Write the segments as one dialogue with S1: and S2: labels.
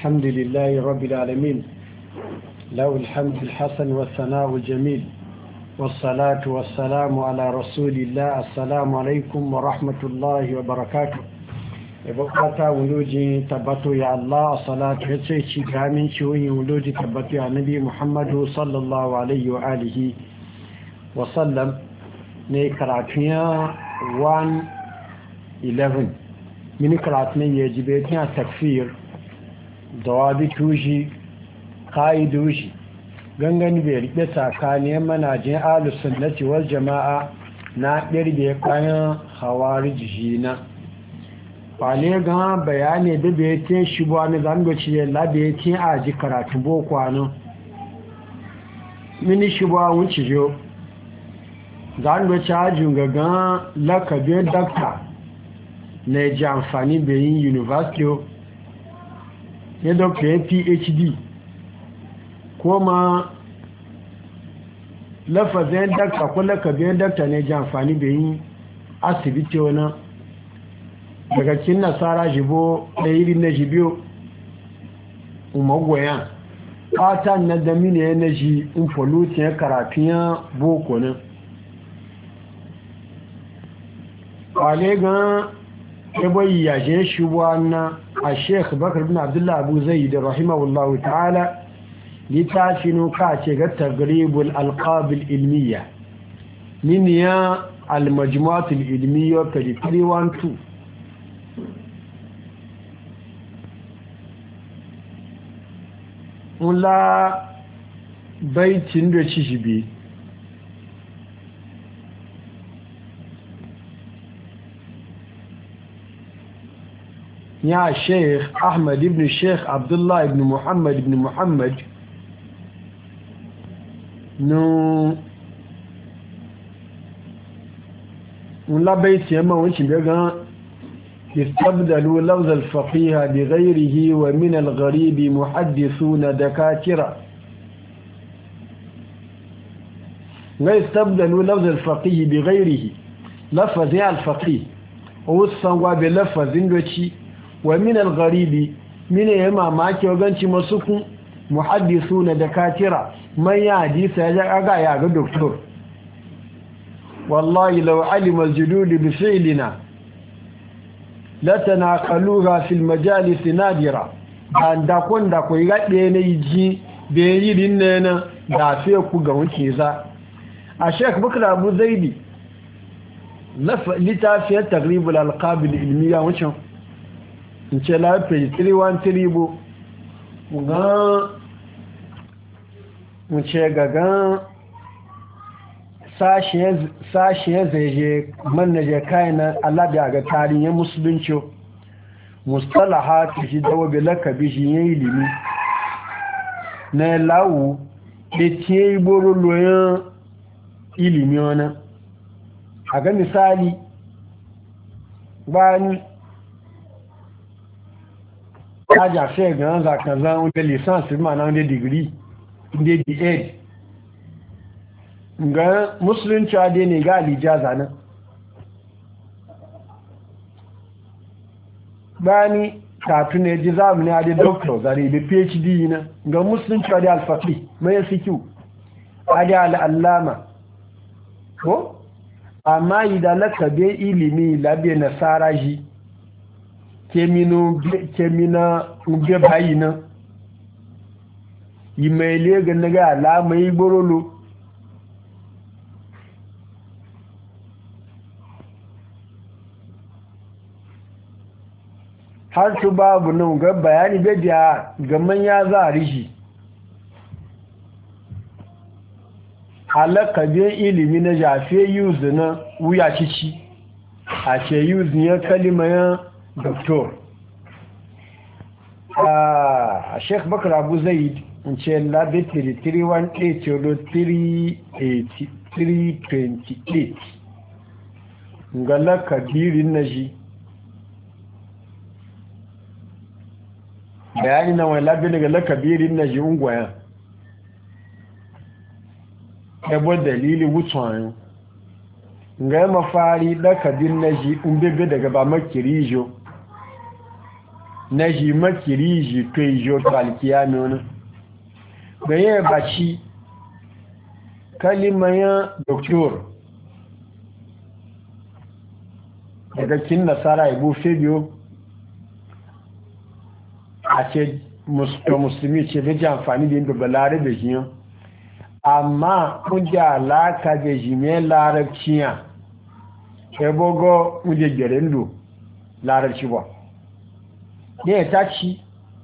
S1: الحمد لله رب العالمين له الحمد الحسن والثناء الجميل والصلاة والسلام على رسول الله. السلام عليكم ورحمة الله وبركاته. ibukata wuluji tabbatu ya Allah salatu ya ce ci gamin ciwoyin wuluji tabbatu ya nabi Muhammadu sallallahu alaihi wa alihi wa sallam ne karatunya 111 mini karatun ya jibe tiya takfir dawabi tushi ka'idoshi gangan bai rike tsakaniyar manajin ahlus sunnati wal jama'a na ɗirge kayan hawariji na wane ga bayani da bai tin shi ba ne zangoci ya labe tin a ji karatun boko ano mini shi ba wuce jo zangoci ajin gagan lakabin dakta na ji amfani da yin university ya dokta ya phd kuma lafazin dakta ko lakabin dakta na ji amfani da yin asibiti wani daga cikin nasara jibo da irin na jibiyo umargoya fatan na damini ya na ji infolutin ya karatun boko nan kwale gan ebe yajen shubuwa na a sheikh bakar bin abdullahi abu zai da rahimahullahu ta'ala littafinu ka ce ga tagribul alqabil ilmiya niniya almajmuatul ilmiya 3312 la baitin da ci shi bi ya sheikh ahmad ibn sheikh abdullah ibn muhammad no la baitin ma wucin daga استبدلوا لفظ الفقيه بغيره ومن الغريب محدثون دكاترة استبدلوا لفظ الفقيه بغيره لفظ الفقيه وصنوا بلفظ دوشي ومن الغريب من يما ماكي وغنشي مسكون محدثون دكاترة من يحدث يجا يا دكتور والله لو علم الجلول بفعلنا latanaƙaluha fil majalisi nadira da kun da ku gaɗe na yi ji da yi rinne na da fiye ku ga wuce za a sheik bukra abu zaidi na littafiyar tagribul alƙabil ilmiya wucin in ce lafi 313 bu wuce gagan sashen zai je mannaje kayan alabi ga tarihin musulunci mustalaha ta shi dawo bi lakabi shi yin ilimi na lawu da tiye igboro loyan ilimi wani a ga misali bayan kajafe ganin zakazan wanda lisansi ma na wanda digiri wanda d8 ga musulunci ade ne ga alijaza nan bani katu ne ji zamani ade doctor zare da phd na ga musulunci ade alfaqi mai fiqh ade al'allama ko amma idan lakabe ilimi labe nasara ji kemina ube bayina imele ga naga alama igborolo har su babu nan ga bayani bediya ga manya za a rishi halakabin ilimi na jafe yuzu na wuya cici a ce yuzu ya kalimayen doktor a sheik bakar abu zaid in ce labetiri 328 ga lakabirin na shi bayani na wani labi daga lakabirin na jiun gwaya ebo dalili wucin ga yi mafari lakabin na ji bebe daga ba makirijo na ji makiri ji to ijo to alkiyami wani baye baci kalimayen doktor daga kin nasara ibu fabio a ce musulmi ce bai ji amfani da yin balare da shi amma kun ji alaka da shi mai larabciya ebogo kuje gerendo larabci ba ne ta ci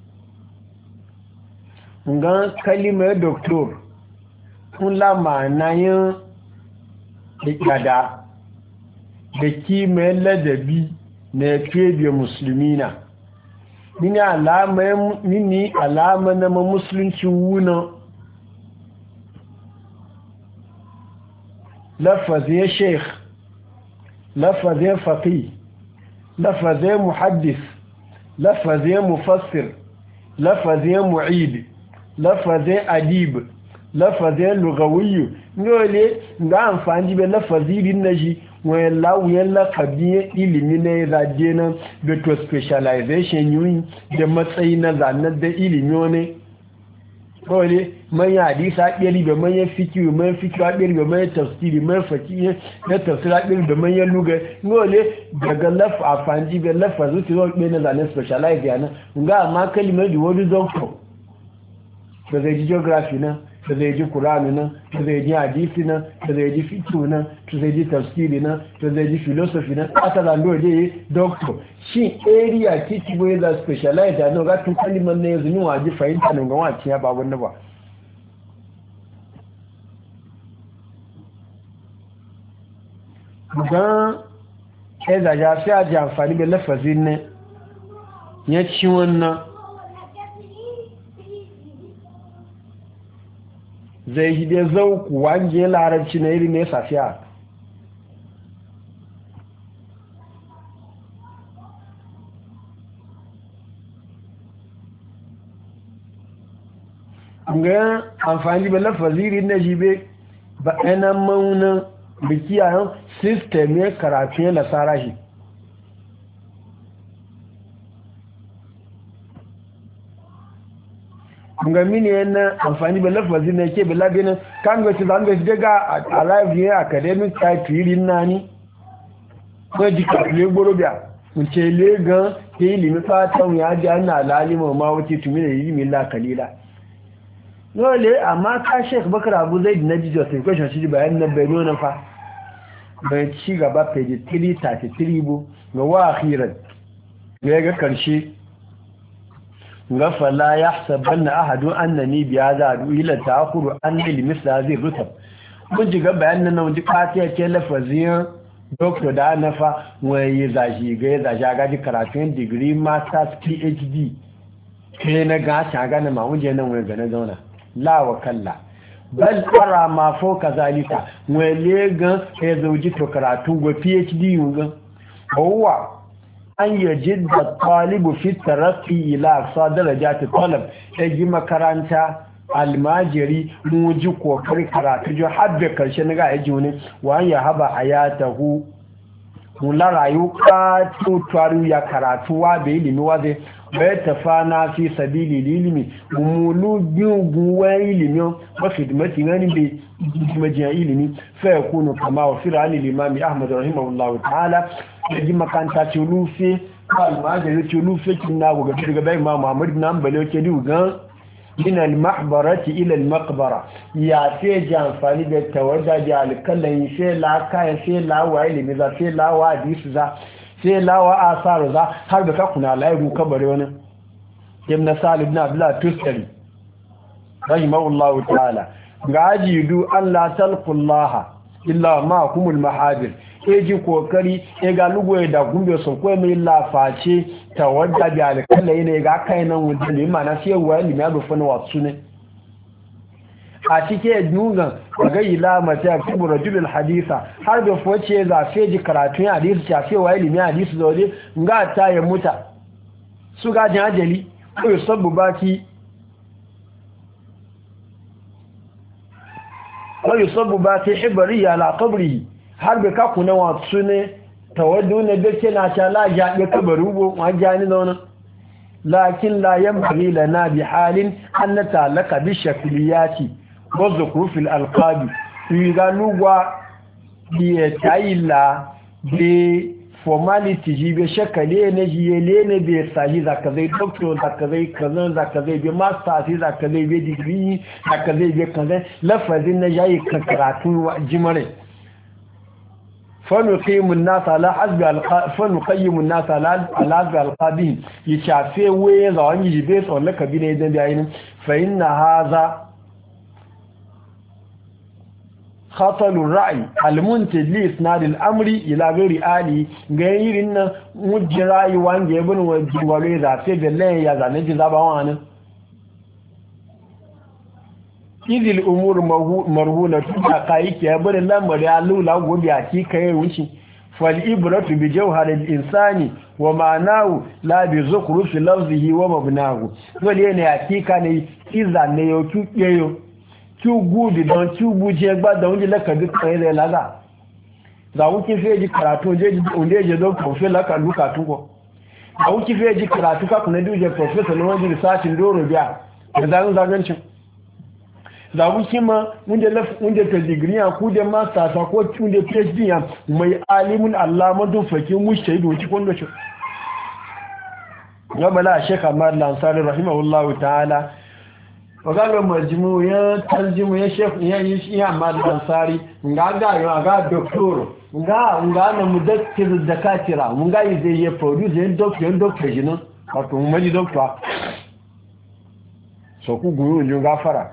S1: ngan kalimar doktor kun lama na yin ikada da kimar ladabi na febe musulmina nini alama na musulunci wuna lafazin sheikh lafazin faqih lafazin muhaddis lafazin mufassir lafazin mu'id lafazin adib lafazin lugawiyu ngole nga amfani be lafazirin naji wani lawuyen lakabiyin ilimi na ya zaje nan da to specialization yi da matsayi na zanen da ilimi wani kawai manyan hadisa ɗari da manyan fikiyu manyan fikiyu a ɗari da manyan tafsiri manyan fakiyar na tafsiri a ɗari da manyan lugar kawai daga lafa a fanji da lafa zuci zuwa ɗaya na zanen specialize yana nga amma kalimar da wani doctor da zai ji geography na da zai ji Kur'ani nan, da zai ji hadisi nan, da zai ji fiqh nan, da zai ji tafsiri nan, da zai ji philosophy nan, ata da ndo je doctor. Shi area kici boye da specialize da no ga tun kaliman ne yanzu ni waji fahimta nan ga wace ya ba wannan ba. Dan da ya fi aji amfani da lafazin ne ya ci wannan zai yi dai zauku wange larabci na iri ne safiya ga amfani da lafaziri na jibe ba ɗanan maunan bikiyayen sistem ya karatu ya nasara shi ga mini yana amfani da lafazi na ke bila benin kan gaci zan gaci daga a live academic type irin nani ko ji kakule gboro biya wuce legan ke ilimi fatan ya ji ana lalima ma wuce tumi da ilimi la kalila dole amma ka Sheikh Bakar Abu Zaid na ji justification shi bayan na bayano na fa bai ci gaba page 333 bu ga wa akhiran ga karshe gafala ya sabanna ahadun annani biya za a ila ta'khuru an ilmisla zai rutab mun ji ga bayanan nan ji fatiya ce lafazin doctor da nafa wai zaji ga ji karatun degree masters phd kai na ga ta ga na mamun je nan wai ga na zauna la wa kalla bal ara ma fo kazalika wai le ga ya zauji to karatu go phd yuga huwa an yajidda talibu fi taraqi ila aqsa darajati talab yaji makaranta almajiri muji kokari karatu jo habbe karshe na ga yaji ne wa ya haba hayatahu mula rayuka tuwaru ya karatu wa da ilimi wa zai bai tafana fi sabili ilimi mulu gugu wa ilimi wa khidmati ngani bi majiya ilimi fa yakunu kama wa fi rani limami ahmad rahimahullahu ta'ala yaji makanta tulufi almajiri tulufi kinna go daga bai imam muhammad bin hanbali ke dugan min al-mahbarati ila al-maqbara ya ce jamfani da tawadda da alkallan sai la kai sai la wa ilimi za sai la wa hadisi za sai la wa asaru za har da kuna lairu kabare wani ibn salih ibn abdullah tustari rahimahullahu ta'ala gajidu Allah talqullaha illa ma kumul mahadir eji kokari e ga lugo da gumbe so ko mai laface tawadda da alkalla ne ga kai nan wanda ne mana sai wa ilimi abu fa na wasu ne a cike dugan daga ilama ta kibu rajulul hadisa har da foce za feji karatu hadisi ta sai wa ilimi hadisi dole nga ta ya muta su ga jin ajali ko sabbu baki ko yusabbu baki hibri ala qabrihi har bai kaku na wasu ne tawaddu na birke na sha la ya ɗe kabaru bo wajani da wani lakin la yanbaghi lana bi halin an nata'allaka bi shakliyati wa zukrufil alqabi yigalugwa bi tayilla bi formality ji be shakale ne jiyele ne be sahi zaka zai doctor zaka zai kazan zaka zai be master zaka zai be degree zaka zai be kazan lafazin na yayi karatu jimare فنقيم الناس على حسب فنقيم الناس على حسب القابين يشافي وين زوان يجيبس ولا كبينه يدن بيعين فإن هذا خطل الرأي المنتج لإسناد الأمر إلى غير آلي غير إن مجرى وان يبن وجوالي ذاتي بالله يزاني جزابوانا izil umur marhuna tuka kaiki ya bari lamar ya lula gobe a kika yi wuce fal ibratu bi jawharil insani wa ma'nahu la bi zukhrufi lafzihi wa mabnahu wale ne hakika ne iza ne yo kiyeyo ki gudu don ki buje gba da wunji lakabi kai da laza za wuki feji karatu je doctor fe laka luka tuko za wuki feji karatu ka kuna duje professor ne wani research ndoro biya da zagancin zabu kima wunde ta digiri a ku da master ta ko wunde PhD ya mai alimun allamatu fake mushaidu ci kondo ci gaba la Sheikh Ahmad Lansari rahimahullahu ta'ala wagalo majmu ya tarjimu ya Sheikh ya Ahmad Lansari nga doctor nga na mudakkir dakatira nga yi zai produce doctor jinin wato mu doctor so ku guru ne gafara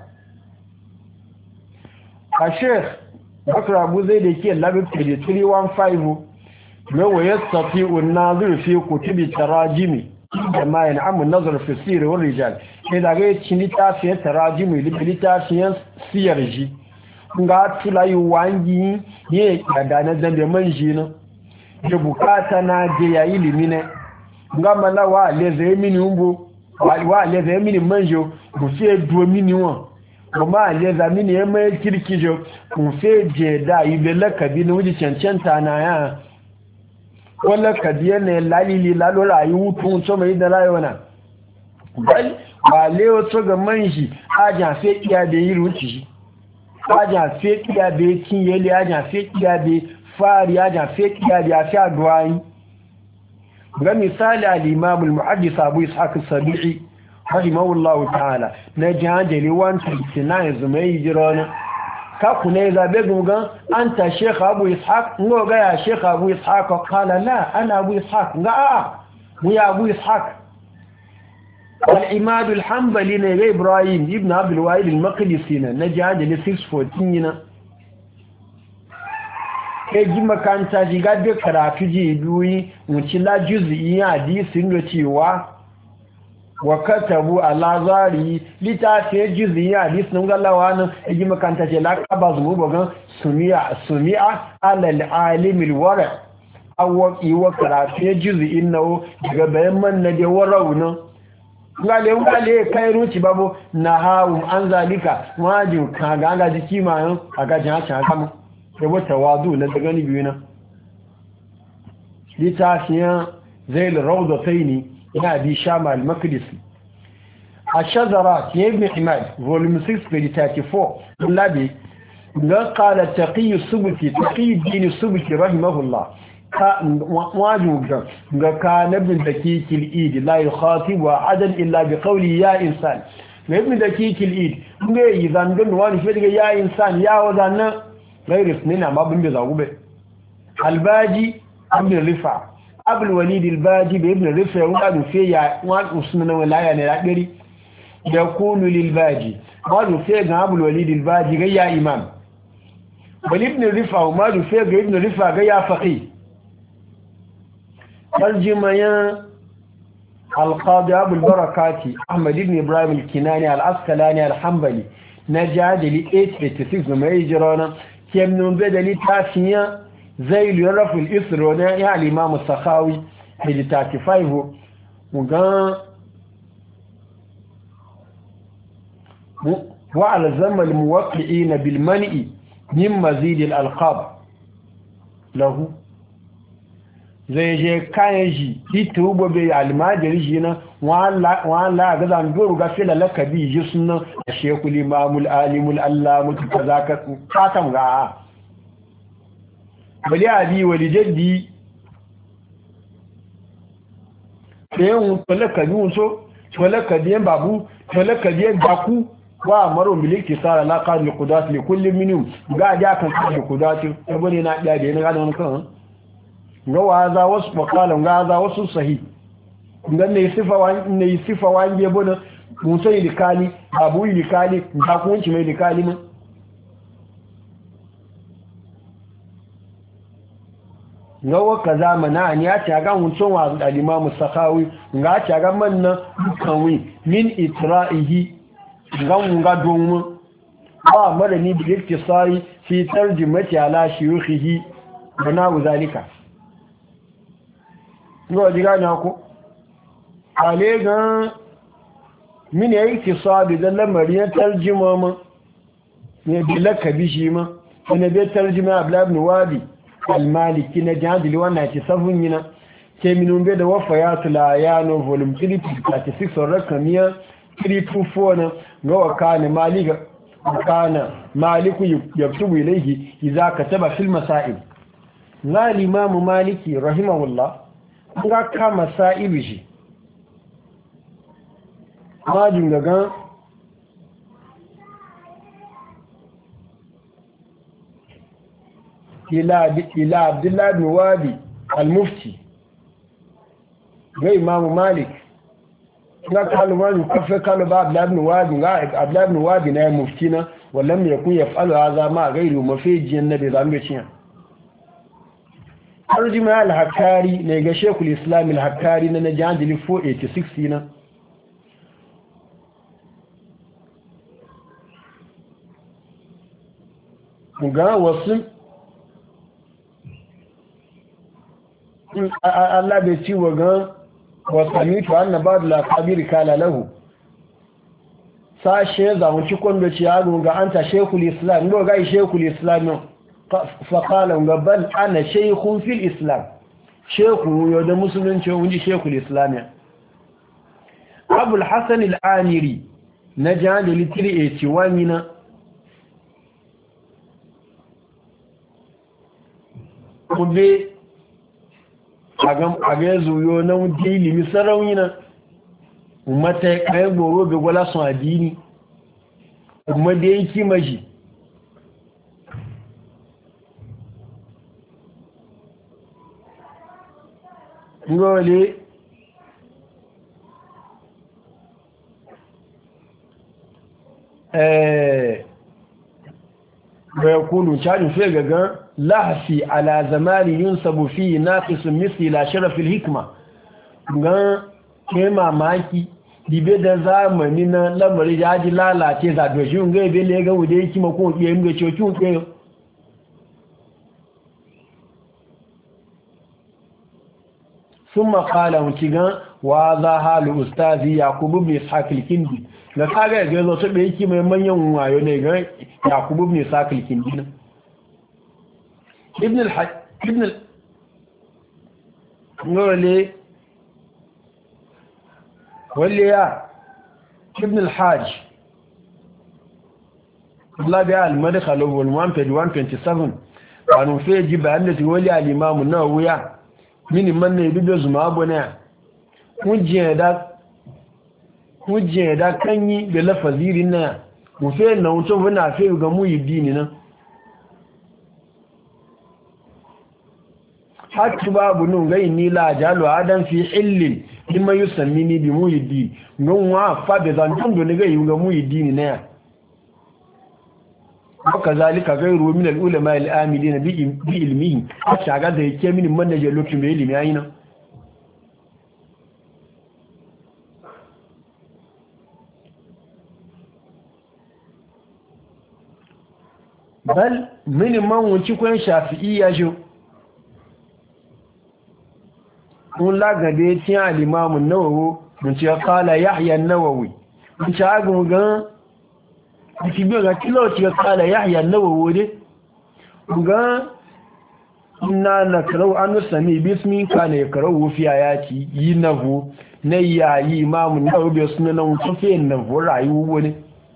S1: الشيخ بكر أبو زيد يكي اللابد في 315 لو يستطيع الناظر في كتب التراجم كما ينعم النظر في السير والرجال إذا غير تشنيتا في التراجم لبلتا في سيرجي nga tulayi wangi ye yadana zambe manjina da bukata na je ya ilimi ne nga mala wa leze mini umbo wa leze mini manjo bu se do mini won kuma leza mini ya mai kirkijo kun fe je da ibe lakabi ne wuji cancanta na ya wala kadiya ne lalili lalo rayu tun so mai da rayuwa bal ba lewo to ga manji aja fe iya da yi ruci aja fe iya da kin yele aja fe iya da fari aja fe iya da afi duwai ga misali al-imam al-muhaddis Abu Ishaq as-Sabi'i rahimahullahu ta'ala na jihajali 139 zumai jirona ka kuna zabe gungan anta Sheikh Abu Ishaq ngo ga ya Sheikh Abu Ishaq qala la ana Abu Ishaq nga mu ya Abu Ishaq al-Imad al-Hanbali ne ga Ibrahim ibn Abdul Wahid al-Maqdisi na jihajali 614 na kai ji makanta ji ga da karatu ji duyi mu ci la juz'i hadisi ndo cewa wa katabu ala zari litafi juz'i hadis nun gallawa nan yi makanta ce la qaba zumu bogan sumi'a ala al-alim al-wara awqi wa karatu juz'i nawo daga bayan man na da warau nan ngale kai ruci babu nahawum an zalika wajin kaga ga jiki mayan aga jan ta kama da wata wazu na daga ni biyu na litafiyan zail rawdataini ina bi shamal maqdisi الشذرات ابن حماد volume 6 page 34 الذي قال تقي السبكي تقي الدين السبكي رحمه الله واجوغا كان ابن دقيق الإيد لا يخاطب أحدا إلا بقوله يا إنسان ابن دقيق الإيد إذا نقول واني فيك يا إنسان يا وذانا غير اثنين ما بنبذاوبه الباجي ابن رفع أبو الوليد الباجي بابن رفع وقالوا فيه وان أسمنا ولايا نلاقري يقول للباجي قالوا فيه أبو الوليد الباجي يا إمام والابن رفع وقالوا فيه ابن رفع يا فقيه ترجمة يا القاضي أبو البركاتي أحمد بن إبراهيم الكناني العسقلاني الحنبلي نجاد لي 886 ما يجرانا كم نبدا لي تاسيا زي اللي يعرف الإسر يا الإمام السخاوي في 35 وقال وعلى ذم الموقعين بالمنع من مزيد الألقاب له zai je kayan shi ita bai almajiri shi na wala ga zan goro ga fila lakabi ji suna a shekul imamul alimul allah mutu ka za ka fatan ga bali abi wali jaddi ɗayan lakabi wuso lakabi babu lakabi baku wa maro miliki sara la qad qudat li kulli minhum ga ja kan qudat bane na da da ga don kan ga waza wasu makalan ga za wasu sahi dan ne sifa wani bona musa ilikali babu ilikali da kunci mai ilikali mun ga waka zamana ne ya ce ga mutum wa al-imam sakhawi ga ce ga manna kanwi min itra'ihi ga domin ba mara ni bi iktisari fi tarjumati ala shuyukhihi bana zalika ngo diga na ko ale ga min ya iktisari da lamarin tarjuma ma ne bi lakabi shi ma ne bi tarjuma abla ibn wadi al-maliki na jadili wannan ci sabun yana ke minun be da wafayatul ayano volume 3 36 rakamiya 324 na gawa kana maliku yaktubu ilayhi idza kataba fil masail la imam maliki rahimahullah ga ka masail shi majin gaga ila abdullah ibn wadi al-mufti ga imam malik ga kalmanu kafe kalba abdullah wadi ga abdullah wadi na muftina wallam yakun yaf'alu hadha ma ghayru mafiji annabi zambe ciya arjima al-hakari ne ga shekul islam al-hakari na najandili 486 na ga wasu Allah bai ci wa ga wasamitu annaba da kabiri kala lahu sashe zamu ci kwando ci yaro ga anta shekul islam no ga shekul islam fa qala ga bal ana shaykhun fil islam shekhu yo da musulunci wunji shekul islam ya abul hasan al-amiri na jani litri 81 na kube a ga zuyo na wuce ilimi sarauni na mata kayan goro ga gwala sun adini kuma da yanki maji ngole ويكون شان في غغان لحسي على زمان ينسب فيه ناقص مثل الى شرف الحكمه gan ke mamaki dibe da zamani na lamari ya ji lalace za do shi ngai be le ga wude yake mako biye mu ce ki ke thumma qala mutigan wa za halu ustazi yaqub ibn ishaq al-kindi da kaga ga zo to be yake mai manyan wayo ne ga yaqub ibn ishaq al-kindi ibn al-hajj ibn ngole waliya ibn al-hajj Allah bi al-madkhal wal 127 wani fe ji bayan da wali al-imam an-nawawi mini man ne bido zuma abuna mujje da kanyi da lafazirin na mu fe na wuto muna fe ga mu yi dini nan hatta babu nun gai ni la jalu adam fi illin lima yusammini bi muhiddi non wa fa da zan tun ne gai ga muhiddi ne ya haka zalika gairu min al ulama al amilin bi ilmihi hatta ga da yake min manaje lokacin da ilimi ayina bal min man wuci kun shafi'iyya jo mun lagade tí al-imam an-nawawi mun ci qala yahya an-nawawi mun ci agun gan ti bi ga kilo ti qala yahya an-nawawi de gan inna nakrau an nusami bismi kana yakrau fi ayati yinahu na yayi imamu na obi sunan tufe na rayu wani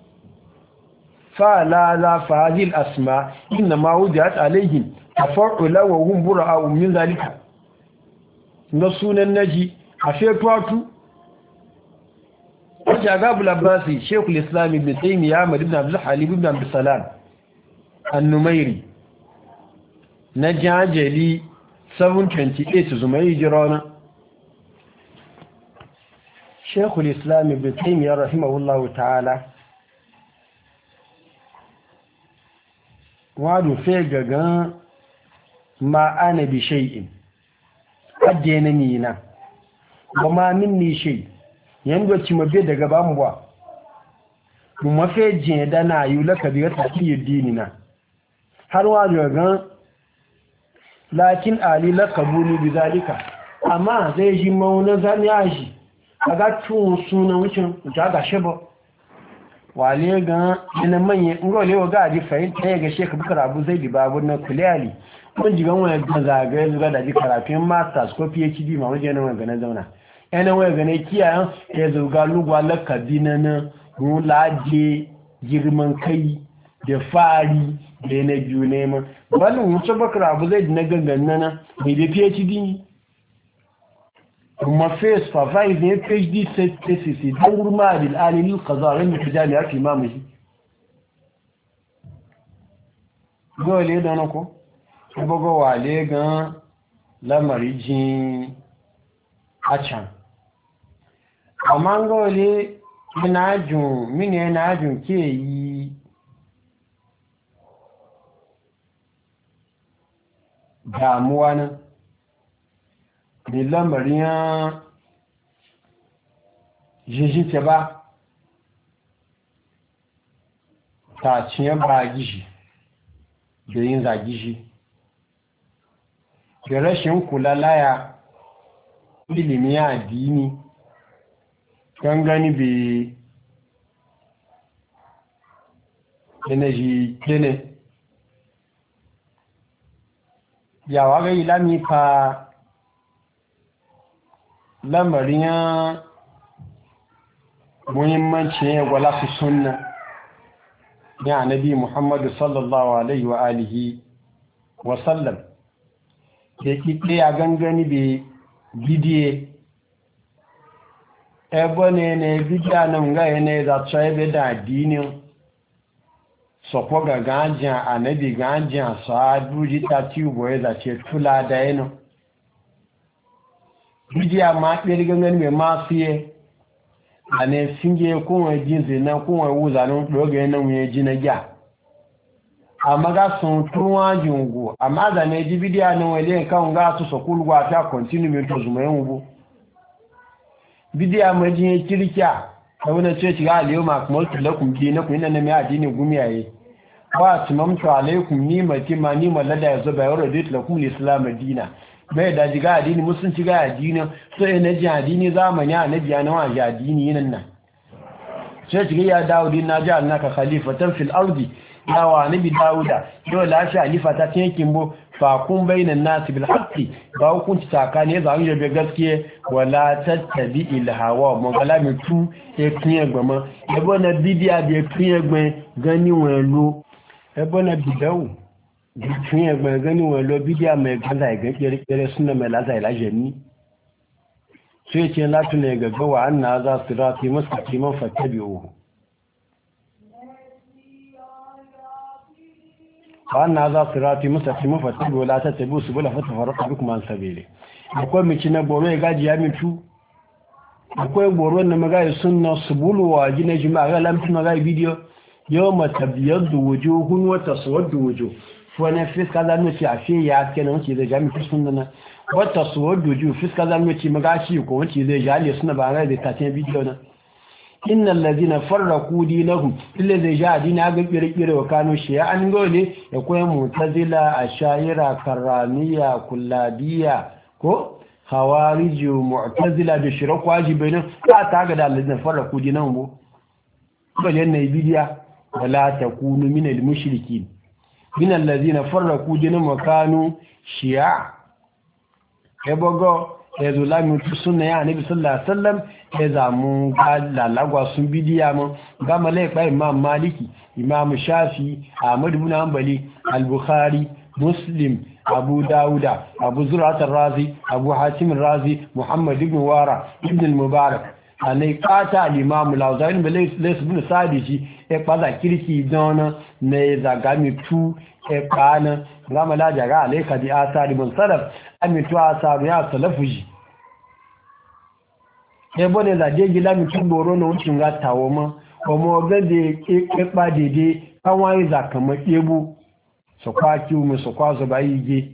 S1: fa la la fadil asma inna ma wujat alaihim tafarrula wa hum bura'a min zalika na sunan naji a fetwatu wajen agabul abbasi shekul islam ibn taymiyyah ahmad ibn abdul halim ibn abdul salam an-numairi na jajali 728 zumai jirona shekul islam ibn taymiyyah rahimahullahu ta'ala wadu fe gagan ma ana bi shay'in ajjena mina kuma minni shay yanda ci mabe daga bamuwa mu mafe jin da na yi lakabi ta dinina har wadu gagan lakin ali lakabuni bizalika amma zai ji mauna zan yaji aga tun sunan wucin ta ga shebo wale ga ina manye ngole wa ga ji fahimta ga Sheikh Bukar Abu Zaid babu na kuliyali kun ji gan wani zagaye zuwa da ji karatun masters ko PhD ma waje nan ga na zauna yana waya ga ne kiyayen ya zuga lugwa lakabi na rulaje girman kai da fari da na biyu neman balin wuce Bakar Abu Zaid na gangan na mai da PhD kuma face supervise ne PhD thesis don gurma al'alili kazarin da jami'ar imamu shi gole da nako gbogbo wale gan lamari jin a can amma gole mini yana jun ke yi damuwa nan da lamarin jijite ba ta ciye ba gishi da yin zagishi da rashin kula laya ilimi addini gangani bai yanayi kene yawa ga ilami fa lamarin muhimmancin ya gwala su sunna ya annabi Muhammadu sallallahu alaihi wa alihi wa sallam da kike ya gangani be bidiye ebo ne bidiya nan ga ne za tsaye da addinin so ko ga ganja annabi ganja sahabu ji ta tiwo ya zace tula da yano bidiya ma ɗaya gangan mai masu yi a ne singe kowai jinsi na kowai wuzanin ɗogayen nan wuye ji na gya amma ga sun turwa jingu amma da ne ji bidiya nan wale kan ga su sakulwa ta kontinu mai to zuma yin wubu bidiya mai jin kirkiya ta wani ce shiga aliyu ma kuma tulakun bi na kuyi na mai addini gumiyaye ba su mamtu alaikum ni mati ma ni mallada ya zo bayan raditu lakum lislam dina bai da jiga addini musulunci ga addini so yana ji addini zamani a nabiya na waje addini nan sai jiga ya dawudi na ji annaka khalifatan fil ardi ya wa nabi dawuda yau lafi khalifata ta yankin bo fa kun bainan nasi bil haqqi ba hukunci takane za mu yabe gaskiye wala tattabi il hawa mo gala mi tu e kin egbon ebo na bidia bi kin egbon gani won lo ebo na bidawu tun ẹgbẹ̀ gani wọn lọ bí díà mẹ́ gbọ́nà ẹgbẹ̀ pẹ̀rẹ̀ súnà mẹ́ látà ìlàjẹ̀ ní tí ó ce látún ẹgbẹ̀gbẹ̀ wà án náà za su ráti masu kiman fatabi ohu wà án náà za su ráti masu kiman fatabi ohu látà tabi su bula fata faraka duk man sabele akwai mace na gboro ya gaji ya mitu akwai gboro na magayi sunna su buluwa gina jima'a ga lamfi magayi bidiyo yau matabiyar da wujo hun wata suwar da wujo wani fiska za mu ci a fiye ya kenan wace zai jami fi sun dana wata suwar doju fiska za mu ci magashi ko wace zai jali suna ba rai da tatin bidiyo na innal ladina farraqu dinahum illa zai ja dina ga kirkire wa kanu shi'a an gole ya koyi mu'tazila ashaira karramiya kullabiya ko hawariju mu'tazila da shirku wajibaina ta ga da ladina farraqu dinahum bale ne bidiya wala takunu minal mushrikin min allazina farraqu dinahum wa kanu shi'a ebogo ezulami sunna ya nabi sallallahu alaihi wasallam ezamu lalagwa sun bidiya mu ga malaikai imam maliki imam shafi ahmad ibn hanbali al-bukhari muslim abu dauda abu zur'at ar-razi abu hatim ar-razi muhammad ibn wara ibn al-mubarak anai kata al-imam al-awza'i lays ibn sadiji e paza kirki dona ne zagami tu e kana ngama la jaga alayka bi asari mun salaf amitu asaru ya salafuji e bone la de gila mi tuboro no unga tawo mo omo gade e pa dede kawon iza kama ebu so kwa ki mu so kwa zo bayige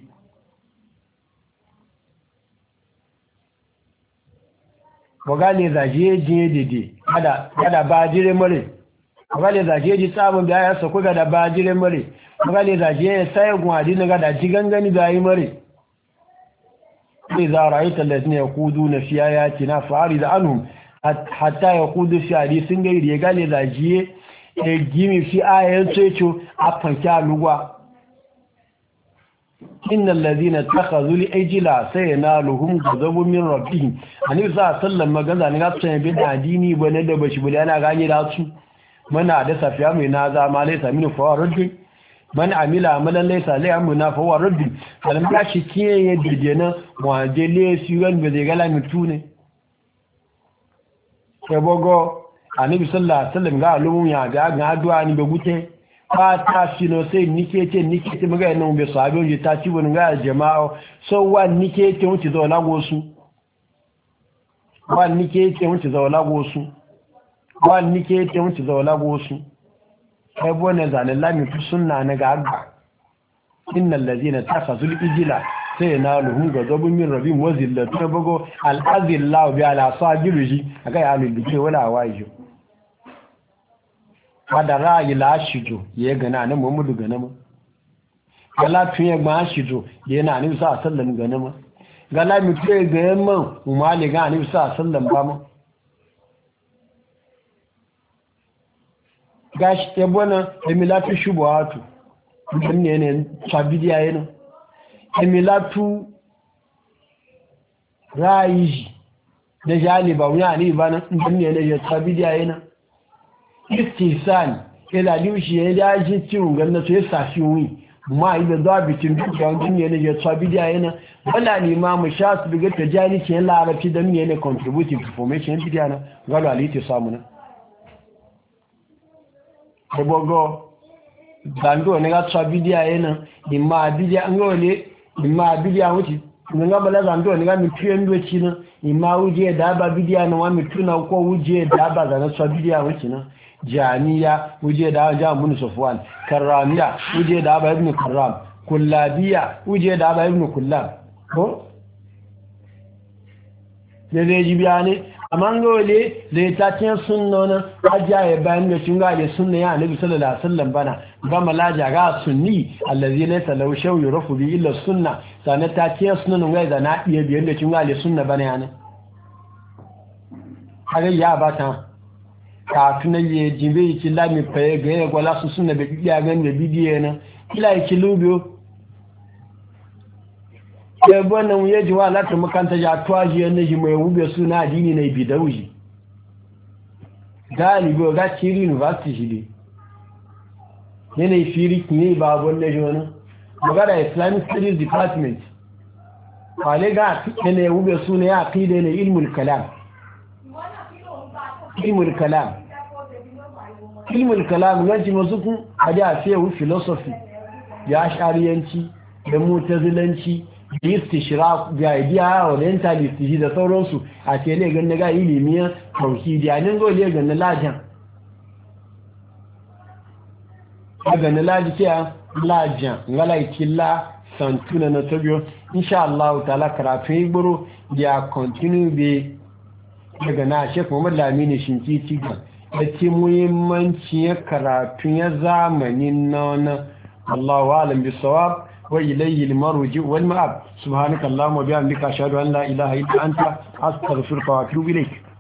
S1: bogale za je dede kada ba jire mare bogale za je tsabon biya ya so ko kada ba jire mare bogale za je sai gun adin ga da jigangani bayi mare إذا رأيت الذين يقودون في آياتنا فأعرض عنهم حتى يقودوا في حديث غير قال إذا جاء جيمي في آيات تيتو أفنكا لغوا إن الذين اتخذوا لأجلا سينالهم غضب من ربهم أن صلى الله عليه وسلم قال أن يقصن بدع ديني وندبش بليانا غاني راتو من عدس في أمر نازع ما ليس منه فهو رجل man amila amalan laysa lai amuna fa huwa rabbi kalam da shi kiyaye dirjena wa de le siwan be de gala mitune ke bogo annabi sallallahu alaihi wasallam ga lumun ya ga addu'a ni be gute fa ta sino sai nike maga nan be sahabi on ta ci won ga jama'a so wa nike ce wuce zo lago su wa nike ce wuce zo lago su wa nike ce wuce zo lago su kai bone zanen lami tu sunna na ga agba innal ladina takhazul ijla sai na luhum gazabun min rabbim wa zillatu bago al azillahu bi ala sajiruji aga ya lu dike wala wajo kadara ila shijo ye gana na muhammadu gana ma gala tuye gba shijo ye na ni sa sallam gana ma gala mi tuye ga man umali ga ni sa sallam ba ma gashi ta bona emilatu shubuhatu dan ne sabidiya yana emilatu raiji da jaliba wani ne ba nan dan ne sabidiya yana istisani ila liushi ya da ji ciwon ganna to ya safi wi ma idan da bitin duk da dan ne sabidiya yana wala ni ma mu sha su biga tajani ke larafi dan ne contributive information bidiya na galo aliti samu na ebogo dando ne ga tsa bidiya yana imma bidiya ngole imma bidiya wuti nga bala dando ne ga mi tuendo china imma uje da ba bidiya na wa mi tuna ko uje da ba ga tsa bidiya wuti na jamiya uje da ja mun sufwan karamiya uje da ba ibn karram kullabiya uje da ba ibn kullab ko ne jibiya ne amma ngole da ta tin sunna na ajaye bayan da cin ga da sunna ya annabi sallallahu alaihi wasallam bana ga malaja ga sunni allazi laysa lahu shaw yurafu bi illa sunna sana ta tin sunna ga da na iya biyan da cin ga da sunna bana yana haka ya bata ka tunaye jibe ki lami faye ga ya gwala su sunna da bidiya ga da bidiye na kila ki lubiyo ya wannan ya ji wa lati makanta ya tuwaji yana ji mai wube suna adini na bidauji galibi ga ciri university shi ne yanayi firik ne ba abun da ji wani magana islamic studies department kwale ga yanayi wube suna ya fi da yanayi ilmul kalam yanci masu kun hadi a fiye philosophy ya shariyanci da mutazilanci da istishra ga idea orientalist shi da sauransu a ce ne ganin ga ilimiyar tauhidi a nan gole ganin lajan a ganin laji ke lajan ngala ikilla santuna na tobiyo insha Allah ta'ala karatu igboro ya continue be daga na Sheikh Muhammad Lamini Shinkiti ga yace muhimmancin karatu ya zamanin nan Allahu a'lam bisawab وإليه المرجع والمآب سبحانك اللهم وبحمدك أشهد أن لا إله إلا أنت أستغفرك وأتوب إليك